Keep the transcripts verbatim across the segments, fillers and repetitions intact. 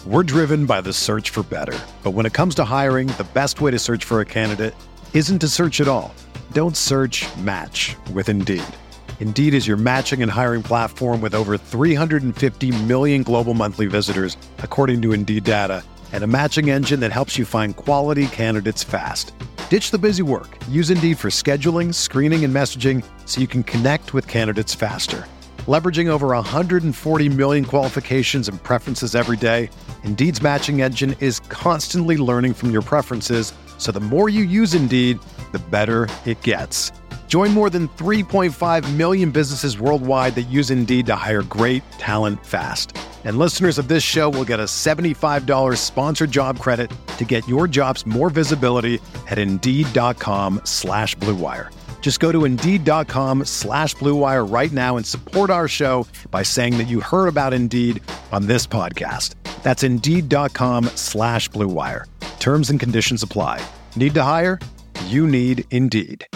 We're driven by the search for better. But when it comes to hiring, the best way to search for a candidate isn't to search at all. Don't search, match with Indeed. Indeed is your matching and hiring platform with over three hundred fifty million global monthly visitors, according to Indeed data, and a matching engine that helps you find quality candidates fast. Ditch the busy work. Use Indeed for scheduling, screening, and messaging so you can connect with candidates faster. Leveraging over one hundred forty million qualifications and preferences every day, Indeed's matching engine is constantly learning from your preferences, so the more you use Indeed, the better it gets. Join more than three point five million businesses worldwide that use Indeed to hire great talent fast. And listeners of this show will get a seventy-five dollars sponsored job credit to get your jobs more visibility at Indeed.com slash Blue Wire. Just go to Indeed.com slash Blue Wire right now and support our show by saying that you heard about Indeed on this podcast. That's Indeed.com slash Blue Wire. Terms and conditions apply. Need to hire? You need Indeed.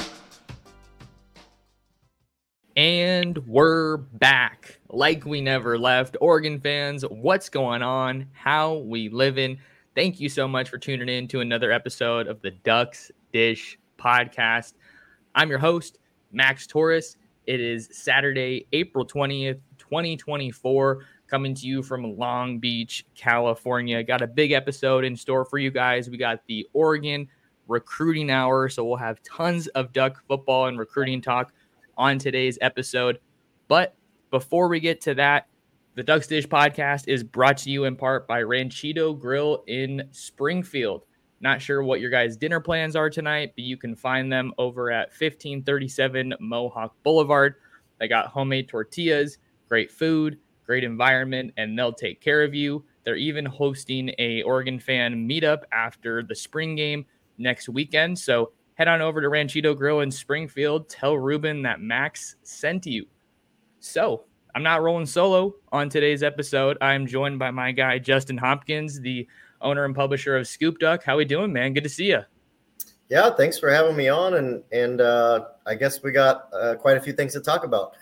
And we're back like we never left. Oregon fans, what's going on? How we living? Thank you so much for tuning in to another episode of the Ducks Dish podcast. I'm your host, Max Torres. It is Saturday, April twentieth, twenty twenty-four, coming to you from Long Beach, California. Got a big episode in store for you guys. We got the Oregon Recruiting Hour, so we'll have tons of Duck football and recruiting talk on today's episode. But before we get to that, the Ducks Dish podcast is brought to you in part by Ranchito Grill in Springfield. Not sure what your guys' dinner plans are tonight, but you can find them over at fifteen thirty-seven Mohawk Boulevard. They got homemade tortillas, great food, great environment, and they'll take care of you. They're even hosting a Oregon fan meetup after the spring game next weekend. So head on over to Ranchito Grill in Springfield. Tell Ruben that Max sent you. So I'm not rolling solo on today's episode. I'm joined by my guy, Justin Hopkins, the owner and publisher of Scoop Duck. How we doing, man? Good to see you. Yeah, thanks for having me on. And and uh, I guess we got uh, quite a few things to talk about.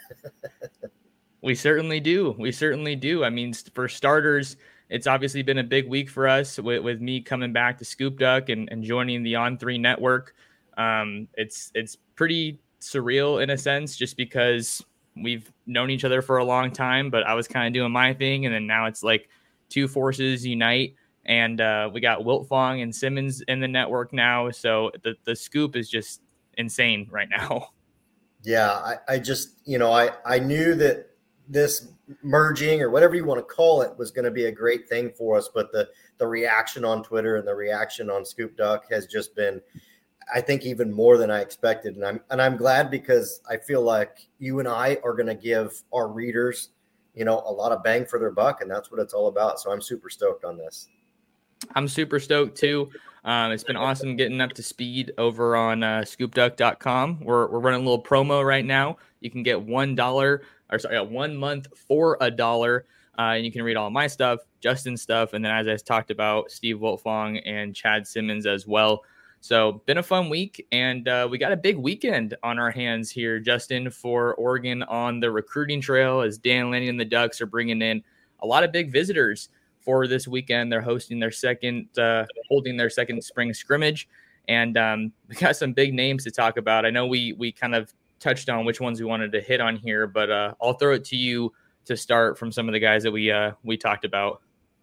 We certainly do. We certainly do. I mean, for starters, it's obviously been a big week for us with, with me coming back to Scoop Duck and, and joining the On three network. Um, it's it's pretty surreal in a sense, just because we've known each other for a long time, but I was kind of doing my thing. And then now it's like two forces unite. And uh, we got Wiltfong and Simmons in the network now. So the, the scoop is just insane right now. Yeah, I, I just, you know, I, I knew that this merging or whatever you want to call it was going to be a great thing for us. But the, the reaction on Twitter and the reaction on Scoop Duck has just been, I think, even more than I expected. And I'm, and I'm glad, because I feel like you and I are going to give our readers, you know, a lot of bang for their buck. And that's what it's all about. So I'm super stoked on this. I'm super stoked too. Um, it's been awesome getting up to speed over on uh, scoop duck dot com. We're we're running a little promo right now. You can get one dollar, or sorry, one month for a dollar, uh, and you can read all my stuff, Justin's stuff, and then as I talked about, Steve Wiltfong and Chad Simmons as well. So been a fun week, and uh, we got a big weekend on our hands here, Justin, for Oregon on the recruiting trail, as Dan Lanning and the Ducks are bringing in a lot of big visitors for this weekend. They're hosting their second, uh, holding their second spring scrimmage, and um, we got some big names to talk about. I know we we kind of touched on which ones we wanted to hit on here, but uh, I'll throw it to you to start from some of the guys that we uh, we talked about.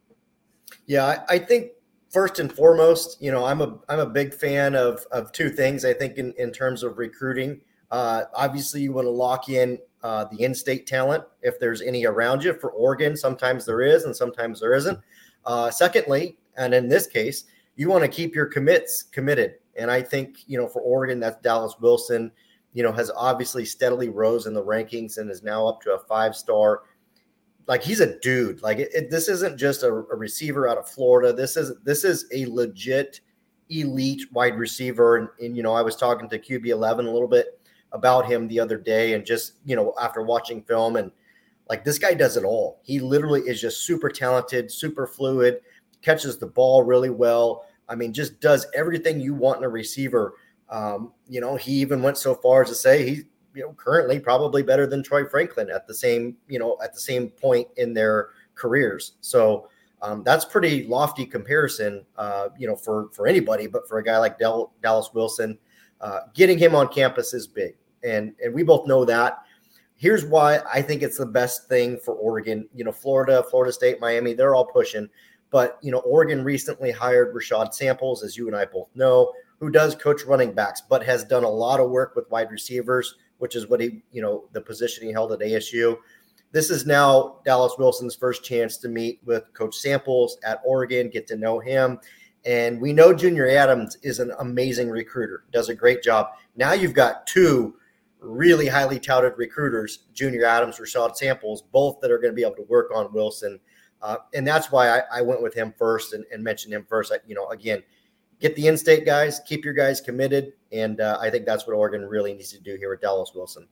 Yeah, I, I think first and foremost, you know, I'm a I'm a big fan of of two things. I think in, in terms of recruiting, uh, obviously you want to lock in Uh, the in-state talent, if there's any around you. For Oregon, sometimes there is and sometimes there isn't. Uh, secondly, and in this case, you want to keep your commits committed. And I think, you know, for Oregon, that's Dallas Wilson, you know, has obviously steadily rose in the rankings and is now up to a five-star. Like, he's a dude. Like, it, it, this isn't just a, a receiver out of Florida. This is this is a legit elite wide receiver. And, and you know, I was talking to Q B eleven a little bit about him the other day, and just, you know, after watching film, and like, this guy does it all. He literally is just super talented, super fluid, catches the ball really well. I mean, just does everything you want in a receiver. Um, you know, he even went so far as to say he's, you know, currently probably better than Troy Franklin at the same, you know, at the same point in their careers. So Um, that's pretty lofty comparison, uh, you know, for, for anybody, but for a guy like Del, Dallas Wilson, uh, getting him on campus is big. And, and we both know that. Here's why I think it's the best thing for Oregon. You know, Florida, Florida State, Miami, they're all pushing. But, you know, Oregon recently hired Rashad Samples, as you and I both know, who does coach running backs, but has done a lot of work with wide receivers, which is what he, you know, the position he held at A S U. This is now Dallas Wilson's first chance to meet with Coach Samples at Oregon, get to know him. And we know Junior Adams is an amazing recruiter, does a great job. Now you've got two really highly touted recruiters, Junior Adams, Rashad Samples, both that are going to be able to work on Wilson. Uh, and that's why I, I went with him first and, and mentioned him first. I, you know, again, get the in-state guys, keep your guys committed. And uh, I think that's what Oregon really needs to do here with Dallas Wilson.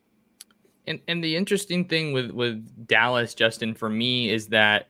And and the interesting thing with, with Dallas, Justin, for me, is that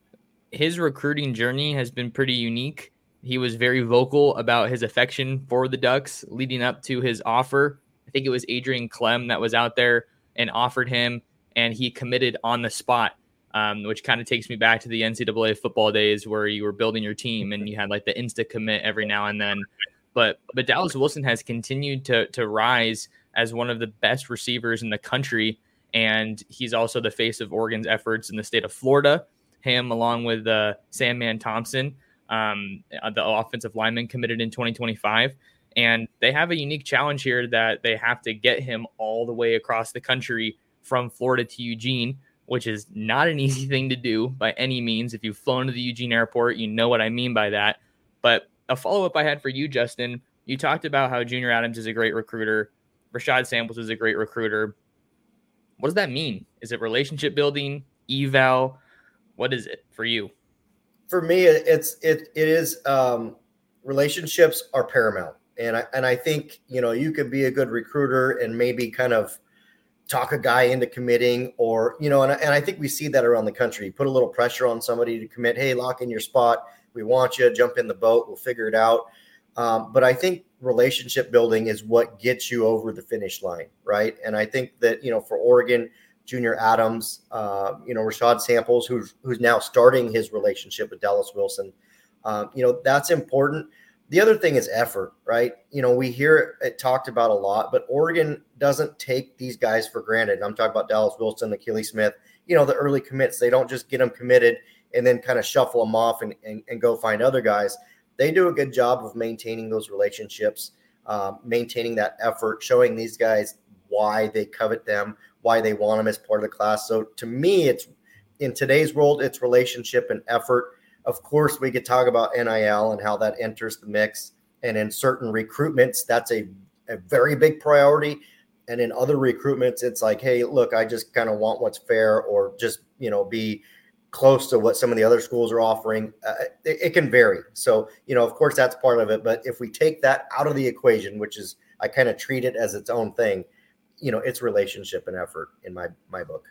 his recruiting journey has been pretty unique. He was very vocal about his affection for the Ducks leading up to his offer. I think it was Adrian Clem that was out there and offered him, and he committed on the spot, um, which kind of takes me back to the N C double A football days where you were building your team and you had like the insta commit every now and then. But but Dallas Wilson has continued to to rise as one of the best receivers in the country, and he's also the face of Oregon's efforts in the state of Florida. Him, along with uh, Sandman Thompson, um, the offensive lineman committed in twenty twenty-five. And they have a unique challenge here that they have to get him all the way across the country from Florida to Eugene, which is not an easy thing to do by any means. If you've flown to the Eugene airport, you know what I mean by that. But a follow-up I had for you, Justin, you talked about how Junior Adams is a great recruiter. Rashad Samples is a great recruiter. What does that mean? Is it relationship building, eval? What is it for you? For me, it's it it is um, relationships are paramount. And I, and I think, you know, you could be a good recruiter and maybe kind of talk a guy into committing or, you know, and, and I think we see that around the country. Put a little pressure on somebody to commit. Hey, lock in your spot. We want you. Jump in the boat. We'll figure it out. Um, but I think relationship building is what gets you over the finish line, right? And I think that, you know, for Oregon, Junior Adams, uh, you know, Rashad Samples, who's who's now starting his relationship with Dallas Wilson, um, you know, that's important. The other thing is effort, right? You know, we hear it talked about a lot, but Oregon doesn't take these guys for granted. I'm talking about Dallas Wilson, Akili Smith, you know, the early commits. They don't just get them committed and then kind of shuffle them off and, and, and go find other guys. They do a good job of maintaining those relationships, um, maintaining that effort, showing these guys why they covet them, why they want them as part of the class. So to me, it's in today's world, it's relationship and effort. Of course, we could talk about N I L and how that enters the mix. And in certain recruitments, that's a, a very big priority. And in other recruitments, it's like, hey, look, I just kind of want what's fair or just, you know, be close to what some of the other schools are offering. Uh, it, it can vary. So, you know, of course, that's part of it. But if we take that out of the equation, which is I kind of treat it as its own thing, you know, it's relationship and effort in my my book.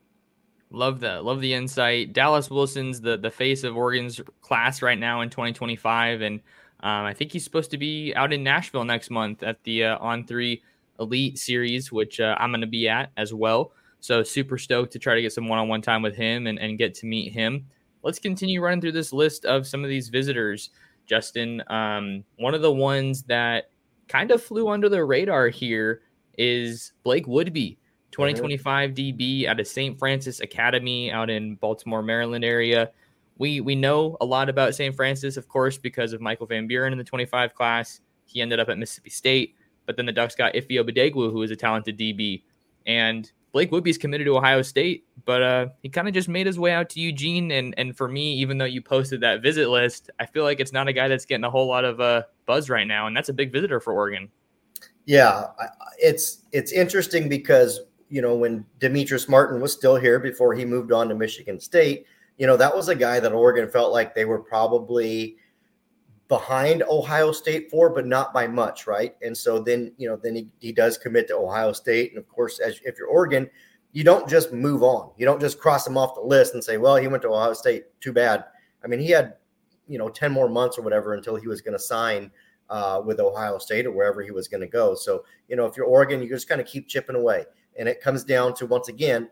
Love that. Love the insight. Dallas Wilson's the, the face of Oregon's class right now in twenty twenty-five. And um, I think he's supposed to be out in Nashville next month at the uh, On three Elite Series, which uh, I'm going to be at as well. So super stoked to try to get some one-on-one time with him and, and get to meet him. Let's continue running through this list of some of these visitors, Justin. Um, one of the ones that kind of flew under the radar here is Blake Woodby. twenty twenty-five D B out of Saint Francis Academy out in Baltimore, Maryland area. We we know a lot about Saint Francis, of course, because of Michael Van Buren in the twenty-five class. He ended up at Mississippi State, but then the Ducks got Ife Obadegwu, who is a talented D B. And Blake Woodby's committed to Ohio State, but uh, he kind of just made his way out to Eugene. And and for me, even though you posted that visit list, I feel like it's not a guy that's getting a whole lot of uh, buzz right now, and that's a big visitor for Oregon. Yeah, it's it's interesting because, you know, when Demetrius Martin was still here before he moved on to Michigan State, you know, that was a guy that Oregon felt like they were probably behind Ohio State for, but not by much, right? And so then, you know, then he, he does commit to Ohio State. And of course, as if you're Oregon, you don't just move on. You don't just cross him off the list and say, well, he went to Ohio State, too bad. I mean, he had, you know, ten more months or whatever until he was going to sign uh, with Ohio State or wherever he was going to go. So, you know, if you're Oregon, you just kind of keep chipping away. And it comes down to, once again,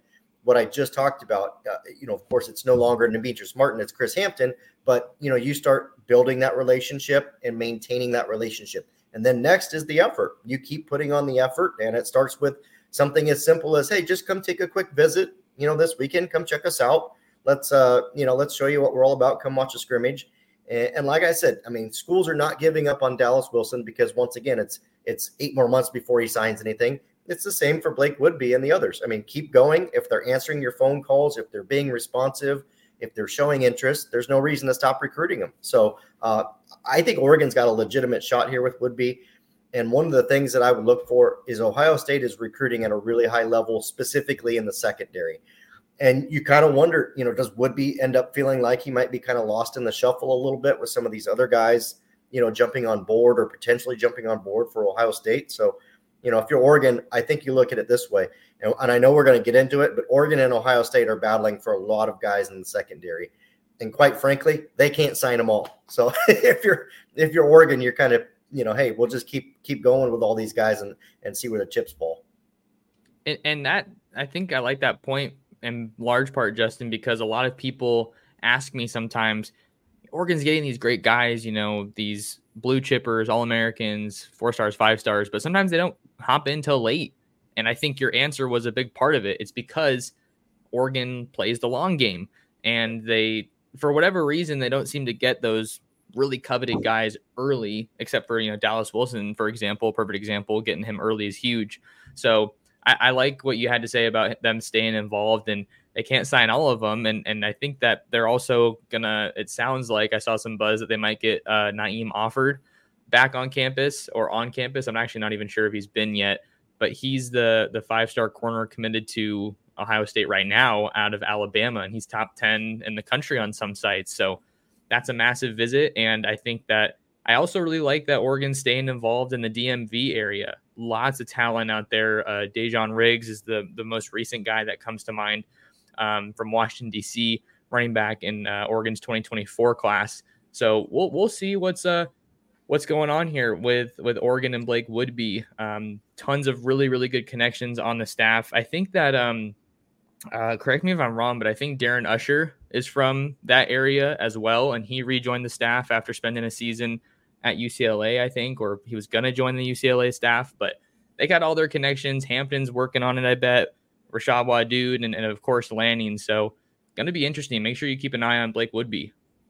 what I just talked about. Uh, you know, of course, it's no longer Demetrius Martin, it's Chris Hampton, but, you know, you start building that relationship and maintaining that relationship. And then next is the effort. You keep putting on the effort, and it starts with something as simple as, hey, just come take a quick visit, you know, this weekend, come check us out. Let's, uh, you know, let's show you what we're all about. Come watch a scrimmage. And, and like I said, I mean, schools are not giving up on Dallas Wilson because once again, it's, it's eight more months before he signs anything. It's the same for Blake Woodby and the others. I mean, keep going. If they're answering your phone calls, if they're being responsive, if they're showing interest, there's no reason to stop recruiting them. So uh, I think Oregon's got a legitimate shot here with Woodby. And one of the things that I would look for is Ohio State is recruiting at a really high level, specifically in the secondary. And you kind of wonder, you know, does Woodby end up feeling like he might be kind of lost in the shuffle a little bit with some of these other guys, you know, jumping on board or potentially jumping on board for Ohio State? So, you know, if you're Oregon, I think you look at it this way. And, and I know we're going to get into it, but Oregon and Ohio State are battling for a lot of guys in the secondary. And quite frankly, they can't sign them all. So if you're if you're Oregon, you're kind of, you know, hey, we'll just keep keep going with all these guys and, and see where the chips fall. And, and that, I think I like that point in large part, Justin, because a lot of people ask me sometimes, Oregon's getting these great guys, you know, these blue chippers, All-Americans, four stars, five stars, but sometimes they don't hop in till late. And I think your answer was a big part of it. It's because Oregon plays the long game, and they, for whatever reason, they don't seem to get those really coveted guys early, except for, you know, Dallas Wilson, for example, perfect example, getting him early is huge. So I, I like what you had to say about them staying involved, and they can't sign all of them. And and I think that they're also gonna, it sounds like I saw some buzz that they might get uh, Naeem offered back on campus or on campus. I'm actually not even sure if he's been yet, but he's the the five-star corner committed to Ohio State right now out of Alabama, and he's top ten in the country on some sites. So that's a massive visit. And I think that I also really like that Oregon's staying involved in the D M V area. Lots of talent out there. Uh, Dejon Riggs is the, the most recent guy that comes to mind um, from Washington, D C, running back in uh, Oregon's twenty twenty-four class. So we'll we'll see what's uh what's going on here with, with Oregon and Blake Woodby. Um, tons of really, really good connections on the staff. I think that, um, uh, correct me if I'm wrong, but I think Darren Usher is from that area as well. And he rejoined the staff after spending a season at U C L A, I think, or he was going to join the U C L A staff, but they got all their connections. Hampton's working on it, I bet. Rashad Wadood, and, and of course, Lanning. So going to be interesting. Make sure you keep an eye on Blake Woodby.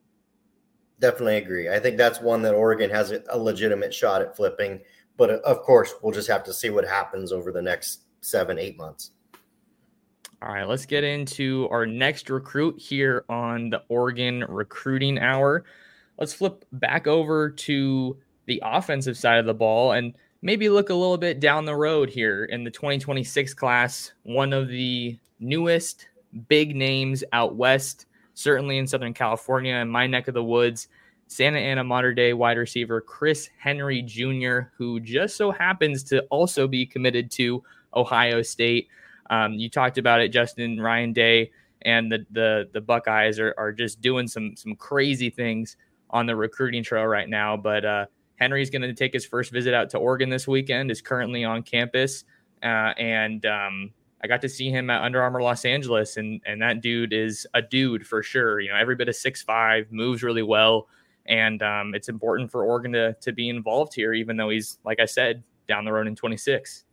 Definitely agree. I think that's one that Oregon has a legitimate shot at flipping. But of course, we'll just have to see what happens over the next seven, eight months. All right, let's get into our next recruit here on the Oregon Recruiting Hour. Let's flip back over to the offensive side of the ball and maybe look a little bit down the road here in the twenty twenty-six class. One of the newest big names out west, certainly in Southern California, in my neck of the woods, Santa Ana Mater Dei wide receiver Chris Henry Junior, who just so happens to also be committed to Ohio State. Um, you talked about it, Justin. Ryan Day and the the the Buckeyes are are just doing some some crazy things on the recruiting trail right now. But uh, Henry's going to take his first visit out to Oregon this weekend, is currently on campus. Uh, and um, I got to see him at Under Armour Los Angeles, and and that dude is a dude for sure. You know, every bit of six five, moves really well. And um, it's important for Oregon to, to be involved here, even though he's, like I said, down the road in twenty-six.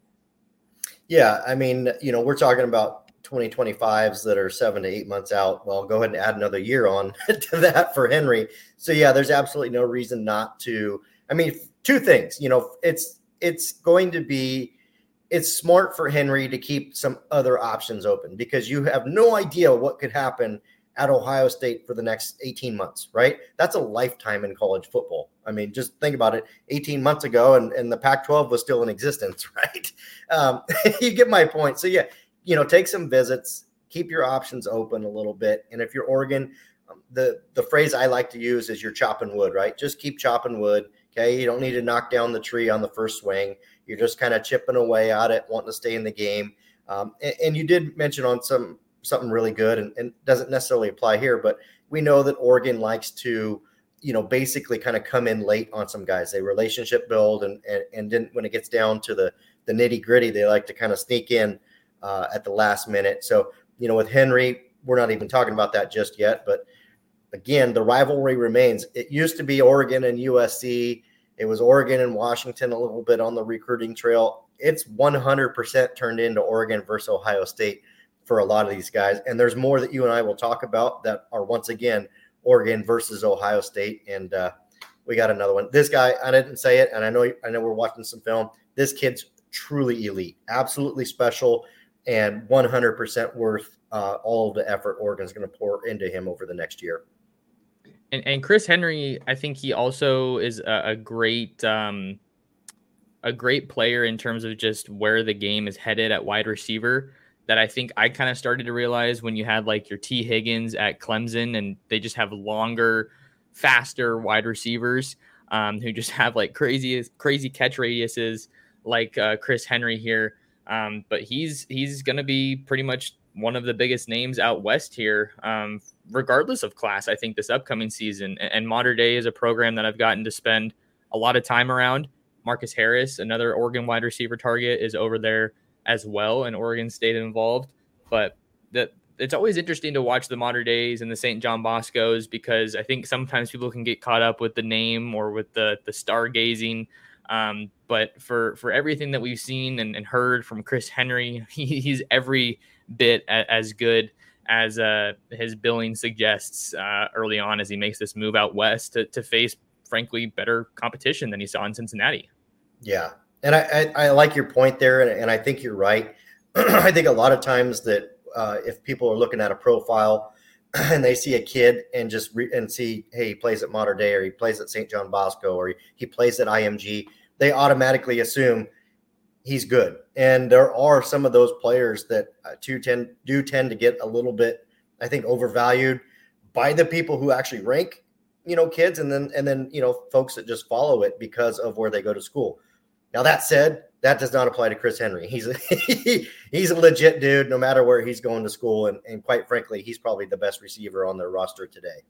Yeah, I mean, you know, we're talking about twenty twenty-fives that are seven to eight months out. Well, go ahead and add another year on to that for Henry. So, yeah, there's absolutely no reason not to. I mean, two things, you know, it's it's going to be it's smart for Henry to keep some other options open because you have no idea what could happen at Ohio State for the next eighteen months, right? That's a lifetime in college football. I mean, just think about it. eighteen months ago, and, and the Pac twelve was still in existence, right? Um, you get my point. So, yeah, you know, take some visits, keep your options open a little bit. And if you're Oregon, um, the, the phrase I like to use is you're chopping wood, right? Just keep chopping wood, okay? You don't need to knock down the tree on the first swing. You're just kind of chipping away at it, wanting to stay in the game. Um, and, and you did mention on some – something really good and, and doesn't necessarily apply here, but we know that Oregon likes to, you know, basically kind of come in late on some guys. They relationship build and, and, and then when it gets down to the, the nitty gritty, they like to kind of sneak in uh, at the last minute. So, you know, with Henry, we're not even talking about that just yet. But again, the rivalry remains. It used to be Oregon and U S C. It was Oregon and Washington a little bit on the recruiting trail. It's one hundred percent turned into Oregon versus Ohio State for a lot of these guys. And there's more that you and I will talk about that are, once again, Oregon versus Ohio State. And uh, we got another one. This guy, I didn't say it, and I know I know we're watching some film. This kid's truly elite, absolutely special, and one hundred percent worth uh, all of the effort Oregon's going to pour into him over the next year. And, and Chris Henry, I think he also is a, a great um, a great player in terms of just where the game is headed at wide receiver. That I think I kind of started to realize when you had like your T. Higgins at Clemson, and they just have longer, faster wide receivers um, who just have like crazy, crazy catch radiuses like uh, Chris Henry here. Um, but he's he's going to be pretty much one of the biggest names out west here, um, regardless of class, I think, this upcoming season. And, and Mater Dei is a program that I've gotten to spend a lot of time around. Marcus Harris, another Oregon wide receiver target, is over there as well, and Oregon State involved. But that it's always interesting to watch the Mater Deis and the Saint John Boscos, because I think sometimes people can get caught up with the name or with the the stargazing. Um, but for for everything that we've seen and, and heard from Chris Henry, he, he's every bit a, as good as uh, his billing suggests uh, early on as he makes this move out west to, to face, frankly, better competition than he saw in Cincinnati. Yeah. And I, I, I like your point there, and, and I think you're right. I think a lot of times that uh, if people are looking at a profile and they see a kid and just re- and see, hey, he plays at Mater Dei, or he plays at Saint John Bosco, or he, he plays at I M G, they automatically assume he's good. And there are some of those players that uh, do tend do tend to get a little bit, I think, overvalued by the people who actually rank, you know, kids, and then and then you know folks that just follow it because of where they go to school. Now, that said, that does not apply to Chris Henry. He's a, he's a legit dude, no matter where he's going to school. And, and quite frankly, he's probably the best receiver on their roster today.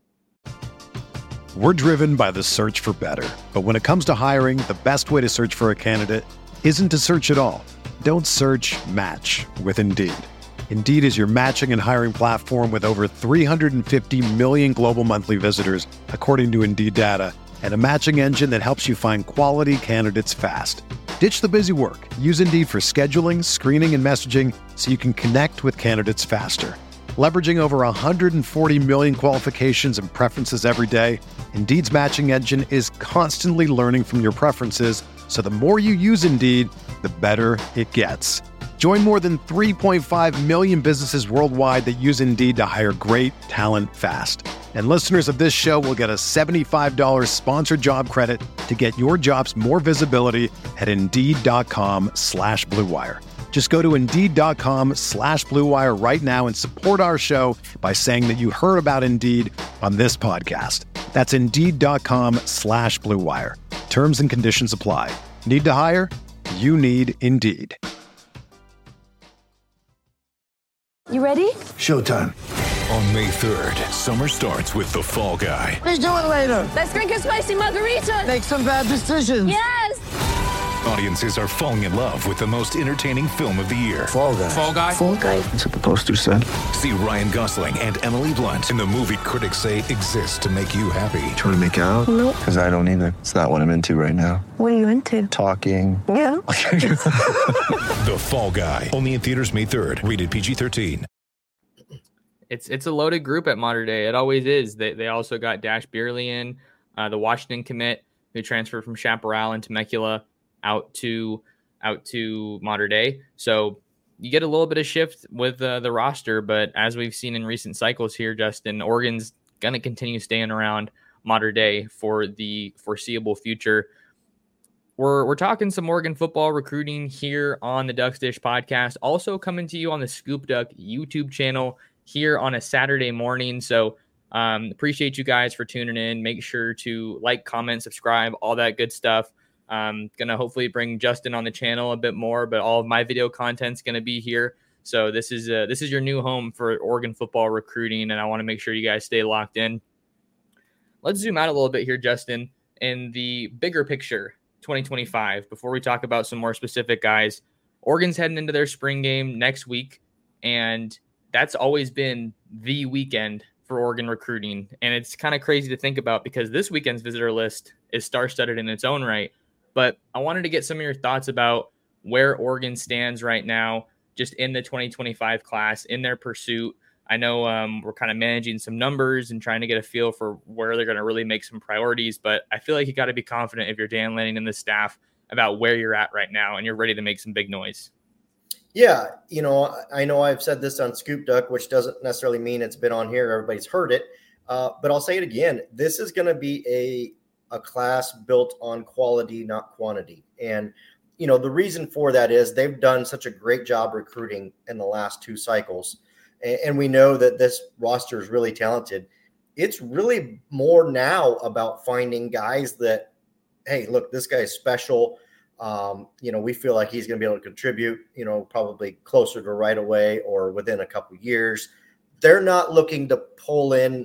We're driven by the search for better. But when it comes to hiring, the best way to search for a candidate isn't to search at all. Don't search, match with Indeed. Indeed is your matching and hiring platform with over three hundred fifty million global monthly visitors, according to Indeed data, and a matching engine that helps you find quality candidates fast. Ditch the busy work. Use Indeed for scheduling, screening, and messaging so you can connect with candidates faster. Leveraging over one hundred forty million qualifications and preferences every day, Indeed's matching engine is constantly learning from your preferences, so the more you use Indeed, the better it gets. Join more than three point five million businesses worldwide that use Indeed to hire great talent fast. And listeners of this show will get a seventy-five dollars sponsored job credit to get your jobs more visibility at Indeed.com slash Blue Wire. Just go to Indeed.com slash Blue Wire right now and support our show by saying that you heard about Indeed on this podcast. That's Indeed.com slash Blue Wire. Terms and conditions apply. Need to hire? You need Indeed. You ready? Showtime. On May third, summer starts with The Fall Guy. Let's do it later. Let's drink a spicy margarita. Make some bad decisions. Yes! Audiences are falling in love with the most entertaining film of the year. Fall Guy. Fall Guy? Fall Guy. That's what the poster said. See Ryan Gosling and Emily Blunt in the movie critics say exists to make you happy. Trying to make it out? Nope. Because I don't either. It's not what I'm into right now. What are you into? Talking. Yeah. The Fall Guy. Only in theaters May third. Rated P G thirteen. It's it's a loaded group at Mater Dei. It always is. They they also got Dash Beerley in, uh, the Washington commit who transferred from Chaparral and Temecula out to out to Mater Dei. So you get a little bit of shift with uh, the roster, but as we've seen in recent cycles here, Justin, Oregon's going to continue staying around Mater Dei for the foreseeable future. We're we're talking some Oregon football recruiting here on the Ducks Dish podcast, also coming to you on the Scoop Duck YouTube channel here on a Saturday morning. So um, appreciate you guys for tuning in. Make sure to like, comment, subscribe, all that good stuff. Um, gonna hopefully bring Justin on the channel a bit more, but all of my video content's gonna be here. So this is uh, this is your new home for Oregon football recruiting, and I want to make sure you guys stay locked in. Let's zoom out a little bit here, Justin, in the bigger picture, twenty twenty-five. Before we talk about some more specific guys, Oregon's heading into their spring game next week, and that's always been the weekend for Oregon recruiting. And it's kind of crazy to think about because this weekend's visitor list is star-studded in its own right. But I wanted to get some of your thoughts about where Oregon stands right now, just in the twenty twenty-five class, in their pursuit. I know um, we're kind of managing some numbers and trying to get a feel for where they're going to really make some priorities. But I feel like you got to be confident if you're Dan Lanning and the staff about where you're at right now and you're ready to make some big noise. Yeah, you know, I know I've said this on Scoop Duck, which doesn't necessarily mean it's been on here. Everybody's heard it. Uh, but I'll say it again. This is going to be a, a class built on quality, not quantity. And, you know, the reason for that is they've done such a great job recruiting in the last two cycles. And, and we know that this roster is really talented. It's really more now about finding guys that, hey, look, this guy's special. Um, you know, we feel like he's going to be able to contribute, you know, probably closer to right away or within a couple of years. They're not looking to pull in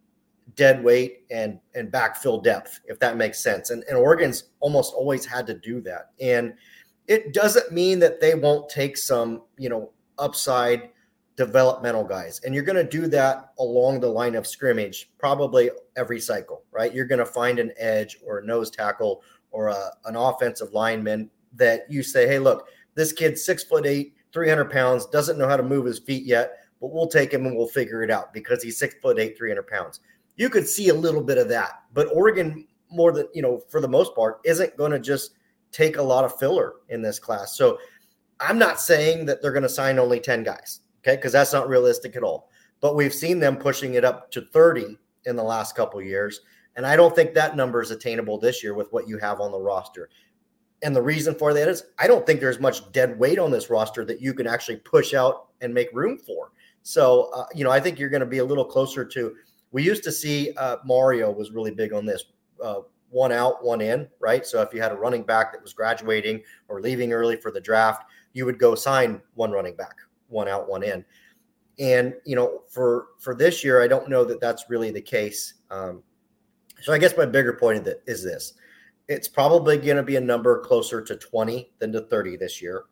dead weight and, and backfill depth, if that makes sense. And, and Oregon's almost always had to do that. And it doesn't mean that they won't take some, you know, upside developmental guys. And you're going to do that along the line of scrimmage, probably every cycle, right? You're going to find an edge or a nose tackle or a, an offensive lineman that you say, hey, look, this kid's six foot eight, three hundred pounds, doesn't know how to move his feet yet, but we'll take him and we'll figure it out because he's six foot eight, three hundred pounds. You could see a little bit of that, but Oregon, more than, you know, for the most part, isn't going to just take a lot of filler in this class. So I'm not saying that they're going to sign only ten guys, okay, because that's not realistic at all. But we've seen them pushing it up to thirty in the last couple of years. And I don't think that number is attainable this year with what you have on the roster. And the reason for that is I don't think there's much dead weight on this roster that you can actually push out and make room for. So, uh, you know, I think you're going to be a little closer to, we used to see uh, Mario was really big on this, uh, one out, one in, right? So if you had a running back that was graduating or leaving early for the draft, you would go sign one running back, one out, one in. And, you know, for, for this year, I don't know that that's really the case. Um, So I guess my bigger point is this. It's probably going to be a number closer to twenty than to thirty this year.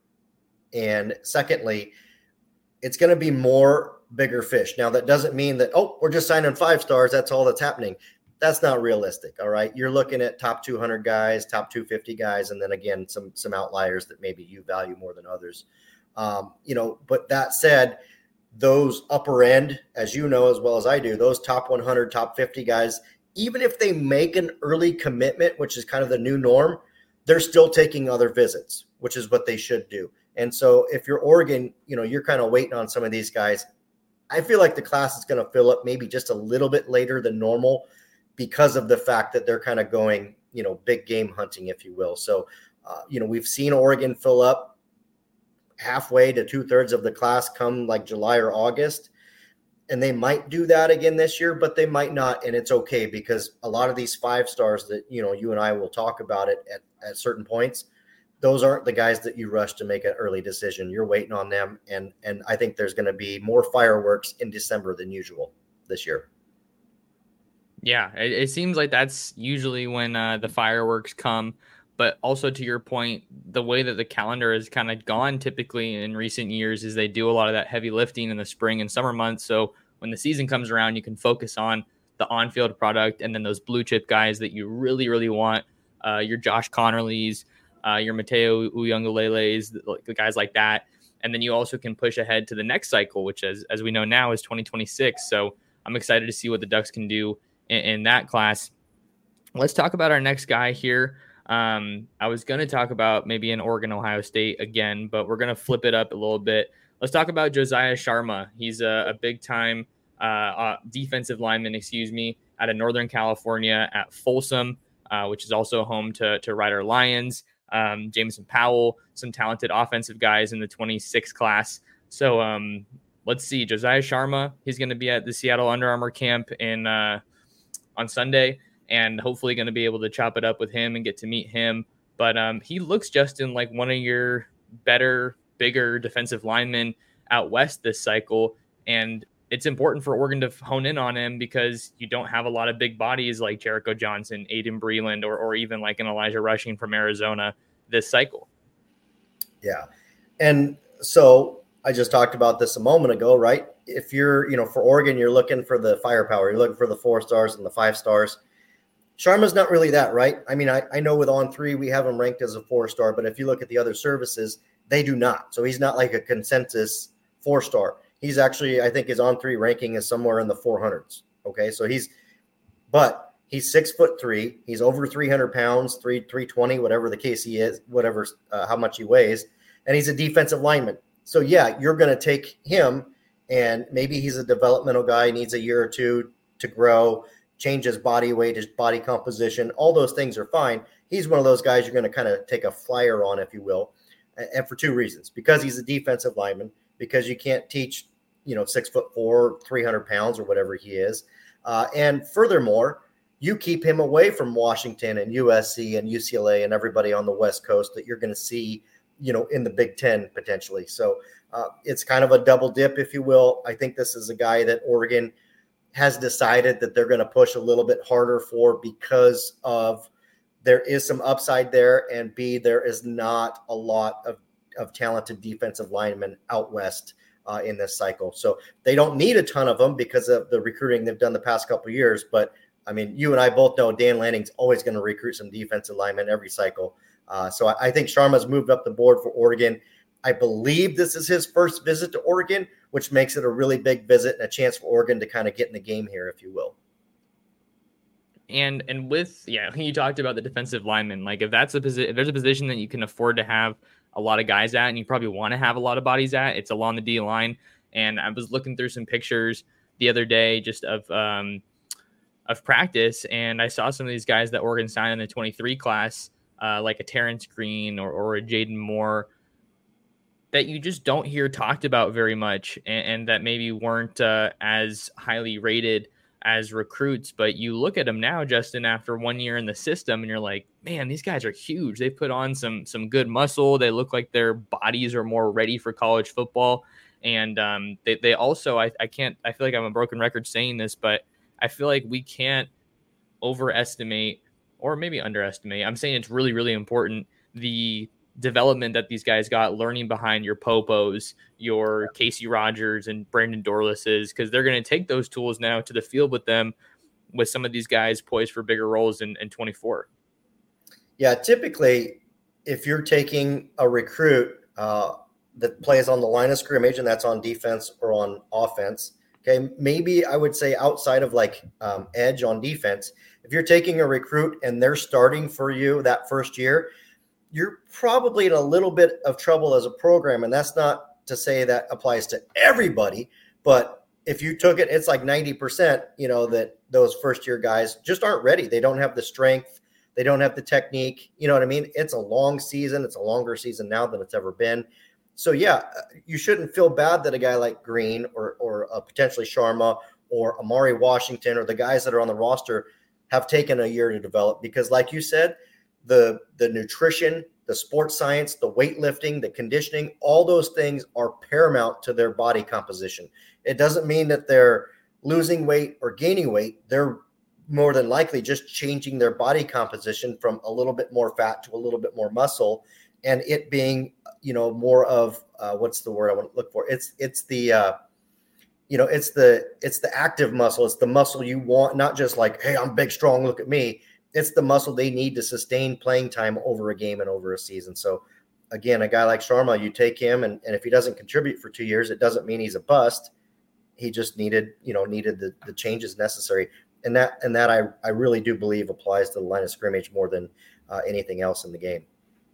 And secondly, it's going to be more bigger fish. Now, that doesn't mean that, oh, we're just signing five stars. That's all that's happening. That's not realistic, all right? You're looking at top two hundred guys, top two hundred fifty guys, and then, again, some some outliers that maybe you value more than others. Um, you know, but that said, those upper end, as you know as well as I do, those top one hundred, top fifty guys, even if they make an early commitment, which is kind of the new norm, they're still taking other visits, which is what they should do. And so if you're Oregon, you know, you're kind of waiting on some of these guys. I feel like the class is going to fill up maybe just a little bit later than normal because of the fact that they're kind of going, you know, big game hunting, if you will. So, uh, you know, we've seen Oregon fill up halfway to two thirds of the class come like July or August. And they might do that again this year, but they might not. And it's okay because a lot of these five stars that, you know, you and I will talk about it at, at certain points, those aren't the guys that you rush to make an early decision. You're waiting on them. And, and I think there's going to be more fireworks in December than usual this year. Yeah, it, it seems like that's usually when uh, the fireworks come. But also to your point, the way that the calendar has kind of gone typically in recent years is they do a lot of that heavy lifting in the spring and summer months. So when the season comes around, you can focus on the on-field product and then those blue chip guys that you really, really want, uh, your Josh Connerlys, uh, your Mateo Uyungleleles, the guys like that. And then you also can push ahead to the next cycle, which as, as we know now is twenty twenty-six. So I'm excited to see what the Ducks can do in, in that class. Let's talk about our next guy here. Um, I was going to talk about maybe an Oregon, Ohio State again, but we're going to flip it up a little bit. Let's talk about Josiah Sharma. He's a, a big time uh, uh, defensive lineman, excuse me, out of Northern California at Folsom, uh, which is also home to, to Rider Lions. Um, Jameson Powell, some talented offensive guys in the twenty-six class. So um, let's see, Josiah Sharma, he's going to be at the Seattle Under Armour camp in uh, on Sunday. And hopefully going to be able to chop it up with him and get to meet him. But um, he looks, Justin, like one of your better, bigger defensive linemen out west this cycle. And it's important for Oregon to hone in on him because you don't have a lot of big bodies like Jericho Johnson, Aiden Breland, or, or even like an Elijah Rushing from Arizona this cycle. Yeah. And so I just talked about this a moment ago, right? if you're, you know, for Oregon, you're looking for the firepower, you're looking for the four stars and the five stars. Sharma's not really that, right? I mean, I, I know with On Three, we have him ranked as a four star, but if you look at the other services, they do not. So he's not like a consensus four star. He's actually, I think his On Three ranking is somewhere in the four hundreds. Okay. So he's, but he's six foot three. He's over three hundred pounds, three, three twenty, whatever the case he is, whatever, uh, how much he weighs. And he's a defensive lineman. So yeah, you're going to take him, and maybe he's a developmental guy, needs a year or two to grow, change his body weight, his body composition. All those things are fine. He's one of those guys you're going to kind of take a flyer on, if you will. And for two reasons, because he's a defensive lineman, because you can't teach, you know, six foot four, three hundred pounds or whatever he is. Uh, and furthermore, you keep him away from Washington and U S C and U C L A and everybody on the West Coast that you're going to see, you know, in the Big Ten potentially. So uh, it's kind of a double dip, if you will. I think this is a guy that Oregon has decided that they're going to push a little bit harder for, because of there is some upside there, and B, there is not a lot of, of talented defensive linemen out west uh, in this cycle. So they don't need a ton of them because of the recruiting they've done the past couple of years. But I mean, you and I both know Dan Lanning's always going to recruit some defensive linemen every cycle. Uh, so I, I think Sharma's moved up the board for Oregon. I believe this is his first visit to Oregon, which makes it a really big visit and a chance for Oregon to kind of get in the game here, if you will. And and with, yeah, you talked about the defensive lineman. Like if that's a position, if there's a position that you can afford to have a lot of guys at, and you probably want to have a lot of bodies at, it's along the D line. And I was looking through some pictures the other day just of um, of practice, and I saw some of these guys that Oregon signed in the twenty-three class, uh, like a Terrence Green or, or a Jaden Moore, that you just don't hear talked about very much, and, and that maybe weren't uh, as highly rated as recruits. But you look at them now, Justin, after one year in the system, and you're like, man, these guys are huge. They put on some some good muscle. They look like their bodies are more ready for college football. And um, they, they also, I, I can't, I feel like I'm a broken record saying this, but I feel like we can't overestimate, or maybe underestimate, I'm saying it's really, really important, the development that these guys got learning behind your Popos, your Casey Rogers and Brandon Dorlises, because they're going to take those tools now to the field with them, with some of these guys poised for bigger roles in, in twenty-four. Yeah, typically, if you're taking a recruit uh, that plays on the line of scrimmage, and that's on defense or on offense, okay, maybe I would say outside of like um, edge on defense, if you're taking a recruit and they're starting for you that first year, you're probably in a little bit of trouble as a program. And that's not to say that applies to everybody, but if you took it, it's like ninety percent, you know, that those first year guys just aren't ready. They don't have the strength. They don't have the technique. You know what I mean? It's a long season. It's a longer season now than it's ever been. So yeah, you shouldn't feel bad that a guy like Green or, or uh, potentially Sharma or Amari Washington or the guys that are on the roster have taken a year to develop, because like you said, the the nutrition, the sports science, the weightlifting, the conditioning, all those things are paramount to their body composition. It doesn't mean that they're losing weight or gaining weight. They're more than likely just changing their body composition from a little bit more fat to a little bit more muscle, and it being, you know, more of uh, what's the word I want to look for? It's it's the uh, you know, it's the it's the active muscle. It's the muscle you want, not just like, hey, I'm big, strong, look at me. It's the muscle they need to sustain playing time over a game and over a season. So again, a guy like Sharma, you take him, and, and if he doesn't contribute for two years, it doesn't mean he's a bust. He just needed, you know, needed the, the changes necessary. And that, and that I, I really do believe applies to the line of scrimmage more than uh, anything else in the game.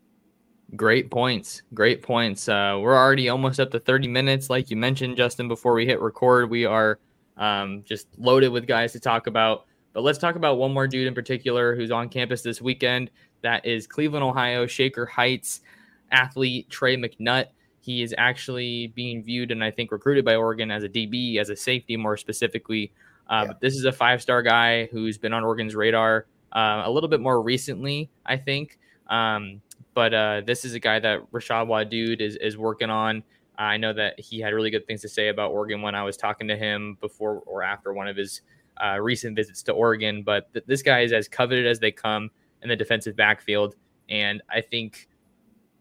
Great points. Great points. Uh, we're already almost up to thirty minutes. Like you mentioned, Justin, before we hit record, we are um, just loaded with guys to talk about. But let's talk about one more dude in particular who's on campus this weekend. That is Cleveland, Ohio, Shaker Heights athlete Trey McNutt. He is actually being viewed and I think recruited by Oregon as a D B, as a safety more specifically. Uh, yeah. But this is a five-star guy who's been on Oregon's radar uh, a little bit more recently, I think. Um, but uh, this is a guy that Rashad Wadood is, is working on. Uh, I know that he had really good things to say about Oregon when I was talking to him before or after one of his Uh, recent visits to Oregon, but th- this guy is as coveted as they come in the defensive backfield. And I think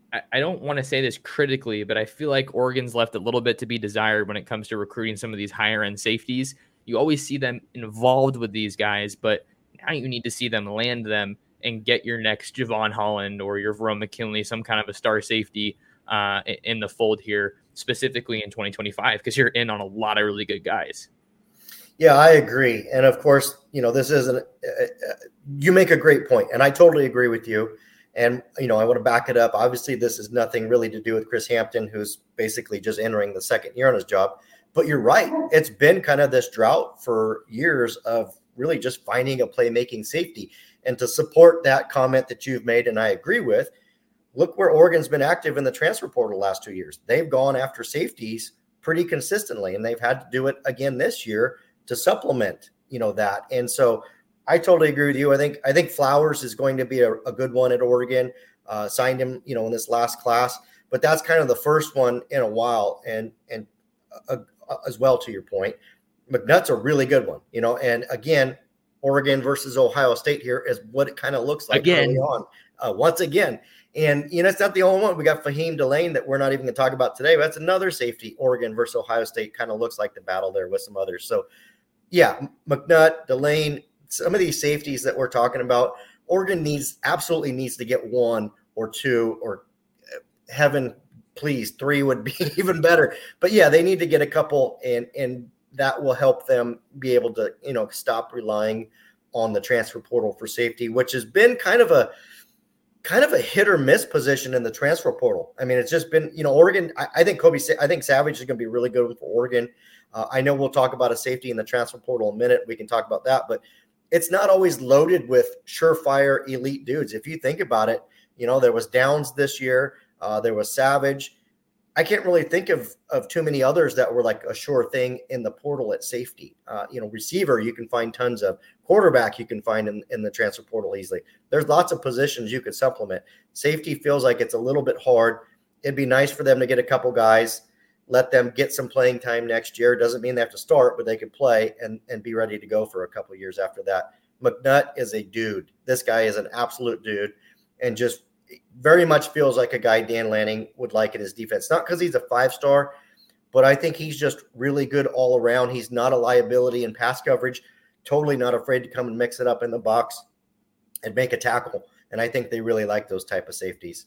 I, I don't want to say this critically, but I feel like Oregon's left a little bit to be desired when it comes to recruiting some of these higher end safeties. You always see them involved with these guys, but now you need to see them land them and get your next Javon Holland or your Verone McKinley, some kind of a star safety uh, in the fold here, specifically in twenty twenty-five, because you're in on a lot of really good guys. Yeah, I agree. And of course, you know, this isn't, uh, you make a great point, and I totally agree with you. And, you know, I want to back it up. Obviously, this is nothing really to do with Chris Hampton, who's basically just entering the second year on his job. But you're right. It's been kind of this drought for years of really just finding a playmaking safety. And to support that comment that you've made, and I agree with, look where Oregon's been active in the transfer portal the last two years. They've gone after safeties pretty consistently, and they've had to do it again this year to supplement, you know, that. And so I totally agree with you. I think I think Flowers is going to be a, a good one at Oregon. Uh, signed him, you know, in this last class, but that's kind of the first one in a while. And and uh, uh, as well, to your point, McNutt's a really good one, you know. And again, Oregon versus Ohio State here is what it kind of looks like again. early on. Uh, once again, and you know, it's not the only one. We got Fahim Delane that we're not even going to talk about today. But that's another safety. Oregon versus Ohio State kind of looks like the battle there with some others. So. Yeah, McNutt, Delane, some of these safeties that we're talking about, Oregon needs absolutely needs to get one or two, or heaven, please, three would be even better. But yeah, they need to get a couple, and and that will help them be able to, you know, stop relying on the transfer portal for safety, which has been kind of a kind of a hit or miss position in the transfer portal. I mean, it's just been, you know, Oregon. I, I think Kobe, I think Savage is going to be really good for Oregon. Uh, I know we'll talk about a safety in the transfer portal in a minute. We can talk about that, but it's not always loaded with surefire elite dudes. If you think about it, you know, there was Downs this year. Uh, there was Savage. I can't really think of, of too many others that were like a sure thing in the portal at safety. Uh, you know, receiver, you can find tons of. Quarterback, you can find in, in the transfer portal easily. There's lots of positions you could supplement. Safety feels like it's a little bit hard. It'd be nice for them to get a couple guys, let them get some playing time next year. Doesn't mean they have to start, but they could play and, and be ready to go for a couple of years after that. McNutt is a dude. This guy is an absolute dude, and just very much feels like a guy Dan Lanning would like in his defense. Not because he's a five-star, but I think he's just really good all around. He's not a liability in pass coverage, totally not afraid to come and mix it up in the box and make a tackle. And I think they really like those type of safeties.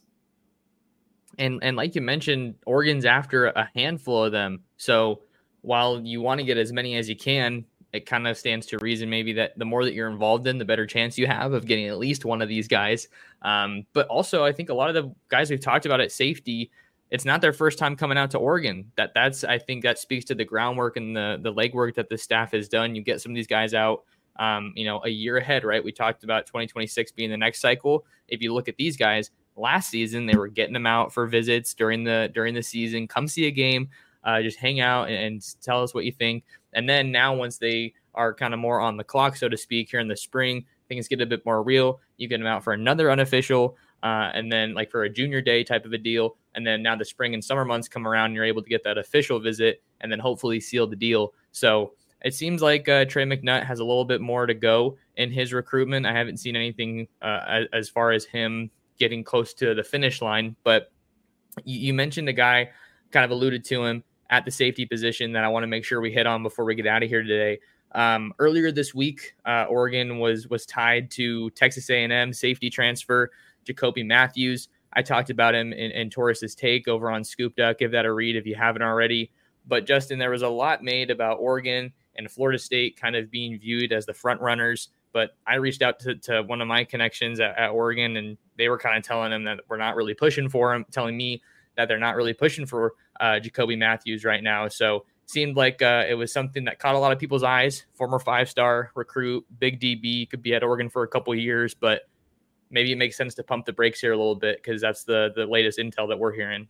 And and like you mentioned, Oregon's after a handful of them. So while you want to get as many as you can, it kind of stands to reason maybe that the more that you're involved in, the better chance you have of getting at least one of these guys. Um, but also, I think a lot of the guys we've talked about at safety, it's not their first time coming out to Oregon. That that's I think that speaks to the groundwork and the the legwork that the staff has done. You get some of these guys out, um, you know, a year ahead, right? We talked about twenty twenty-six being the next cycle. If you look at these guys, last season they were getting them out for visits during the during the season. Come see a game, uh, just hang out and, and tell us what you think. And then now, once they are kind of more on the clock, so to speak, here in the spring, things get a bit more real. You get them out for another unofficial, uh, and then like for a junior day type of a deal. And then now the spring and summer months come around, and you're able to get that official visit and then hopefully seal the deal. So it seems like uh, Trey McNutt has a little bit more to go in his recruitment. I haven't seen anything uh, as, as far as him getting close to the finish line, but you, you mentioned a guy, kind of alluded to him at the safety position that I want to make sure we hit on before we get out of here today. Um, earlier this week, uh, Oregon was was tied to Texas A and M safety transfer Jacoby Matthews. I talked about him in, in Torres's Take over on Scoop Duck. Give that a read if you haven't already. But Justin, there was a lot made about Oregon and Florida State kind of being viewed as the front runners. But I reached out to, to one of my connections at, at Oregon, and they were kind of telling him that we're not really pushing for him, telling me that they're not really pushing for uh, Jacoby Matthews right now. So seemed like uh, it was something that caught a lot of people's eyes. Former five-star recruit, big D B, could be at Oregon for a couple of years, but maybe it makes sense to pump the brakes here a little bit because that's the the latest intel that we're hearing.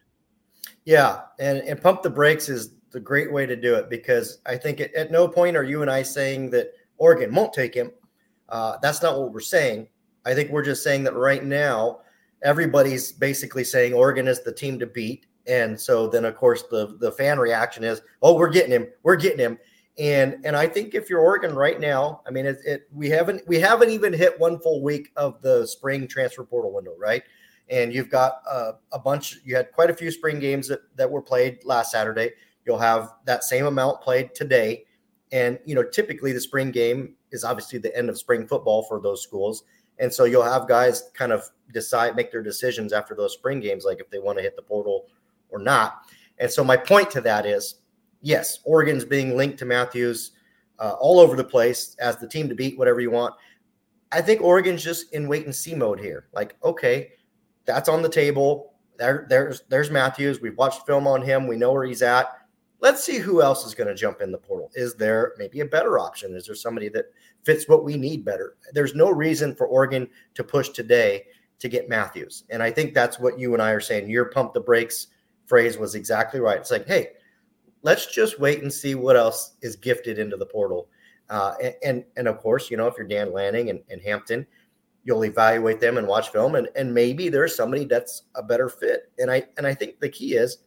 Yeah, and, and pump the brakes is the great way to do it, because I think at, at no point are you and I saying that Oregon won't take him. Uh, that's not what we're saying. I think we're just saying that right now everybody's basically saying Oregon is the team to beat. And so then, of course, the, the fan reaction is, oh, we're getting him. We're getting him. And and I think if you're Oregon right now, I mean, it, it we haven't we haven't even hit one full week of the spring transfer portal window, right? and you've got uh, a bunch. You had quite a few spring games that, that were played last Saturday. You'll have that same amount played today. And, you know, typically the spring game is obviously the end of spring football for those schools. And so you'll have guys kind of decide, make their decisions after those spring games, like if they want to hit the portal or not. And so my point to that is, yes, Oregon's being linked to Matthews uh, all over the place as the team to beat, whatever you want. I think Oregon's just in wait and see mode here. Like, okay, that's on the table. There, there's, there's Matthews. We've watched film on him. We know where he's at. Let's see who else is going to jump in the portal. Is there maybe a better option? Is there somebody that fits what we need better? There's no reason for Oregon to push today to get Matthews. And I think that's what you and I are saying. Your pump the brakes phrase was exactly right. It's like, hey, let's just wait and see what else is gifted into the portal. Uh, and, and, and of course, you know, if you're Dan Lanning and, and Hampton, you'll evaluate them and watch film, and, and maybe there's somebody that's a better fit. And I, and I think the key is,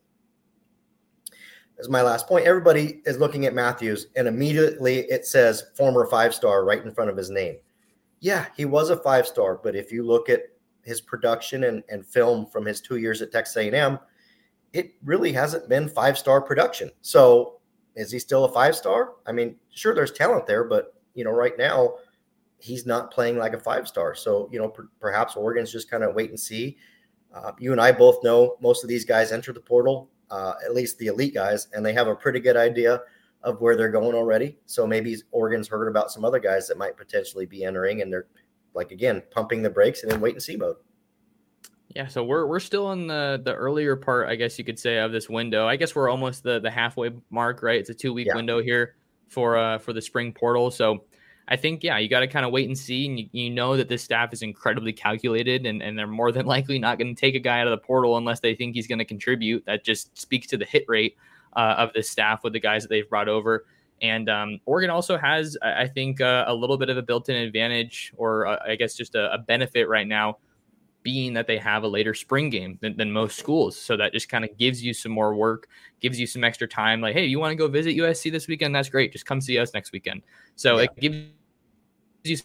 as my last point, everybody is looking at Matthews and immediately it says former five-star right in front of his name. Yeah, he was a five-star, but if you look at his production and, and film from his two years at Texas A and M, it really hasn't been five-star production. So is he still a five-star? I mean, sure, there's talent there, but, you know, right now he's not playing like a five-star. So, you know, per, perhaps Oregon's just kind of wait and see. Uh, you and I both know most of these guys enter the portal, uh, at least the elite guys, and they have a pretty good idea of where they're going already. So maybe Oregon's heard about some other guys that might potentially be entering, and they're, like, again, pumping the brakes and in wait and see mode. Yeah, so we're we're still in the the earlier part, I guess you could say, of this window. I guess we're almost the the halfway mark, right? It's a two week yeah. window here for uh for the spring portal. So I think, yeah, you got to kind of wait and see. And you, you know that this staff is incredibly calculated, and, and they're more than likely not going to take a guy out of the portal unless they think he's going to contribute. That just speaks to the hit rate uh, of this staff with the guys that they've brought over. And um, Oregon also has, I think, uh, a little bit of a built-in advantage, or uh, I guess just a, a benefit right now, being that they have a later spring game than, than most schools. So that just kind of gives you some more work, gives you some extra time. Like, hey, you want to go visit U S C this weekend? That's great. Just come see us next weekend. So yeah. it gives you,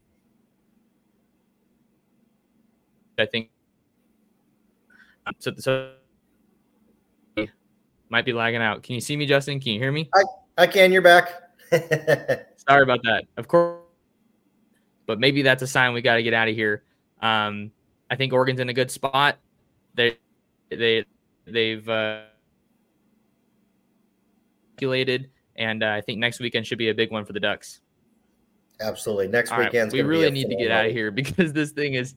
I think, so, so might be lagging out. Can you see me, Justin? Can you hear me? I, I can. You're back. Sorry about that. Of course. But maybe that's a sign we got to get out of here. Um, I think Oregon's in a good spot. They, they, they've uh, calculated, and uh, I think next weekend should be a big one for the Ducks. Absolutely, next weekend. Right, we really need to get out of here because this thing is.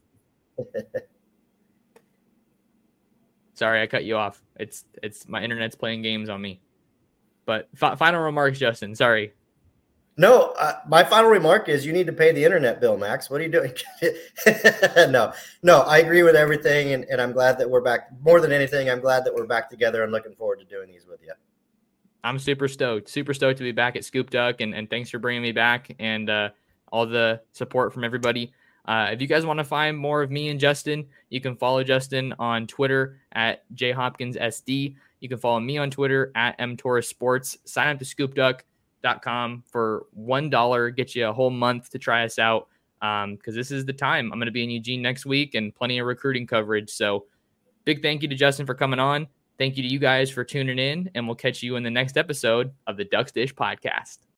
Sorry, I cut you off. It's it's my internet's playing games on me. But f- final remarks, Justin. Sorry. No, uh, my final remark is you need to pay the internet bill, Max. What are you doing? no, no, I agree with everything, and, and I'm glad that we're back. More than anything, I'm glad that we're back together and looking forward to doing these with you. I'm super stoked, super stoked to be back at Scoop Duck, and, and thanks for bringing me back and uh, all the support from everybody. Uh, if you guys want to find more of me and Justin, you can follow Justin on Twitter at j hopkins s d. You can follow me on Twitter at mtorresports. Sign up to scoop duck dot com for one dollar, get you a whole month to try us out, um because this is the time. I'm going to be in Eugene next week and plenty of recruiting coverage. So big thank you to Justin for coming on. Thank you to you guys for tuning in, and we'll catch you in the next episode of the Ducks Dish podcast.